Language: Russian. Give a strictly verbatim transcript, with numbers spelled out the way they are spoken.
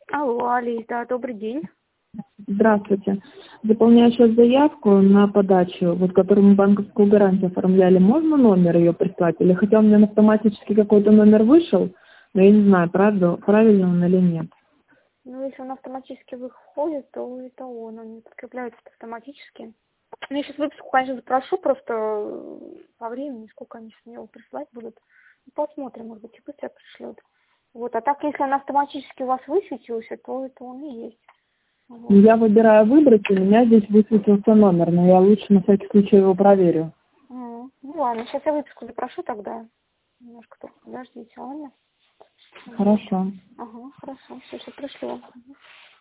Алло, Алис, да, добрый день. Здравствуйте. Заполняю сейчас заявку на подачу, вот которую мы банковскую гарантию оформляли. Можно номер ее прислать? Или хотя у меня автоматически какой-то номер вышел, но я не знаю, правда, правильно он или нет. Ну, если он автоматически выходит, то это он, он не подкрепляется автоматически. Ну, я сейчас выписку, конечно, запрошу, просто по времени, сколько они с него присылать будут. Посмотрим, может быть, и быстро пришлют. Вот, а так, если он автоматически у вас высветился, то это он и есть. Вот. Ну, я выбираю выбрать, и у меня здесь высветился номер, но я лучше на всякий случай его проверю. Mm. Ну ладно, сейчас я выписку запрошу тогда. Немножко только подождите, ладно? Хорошо. Ага, хорошо, все, сейчас пришлю.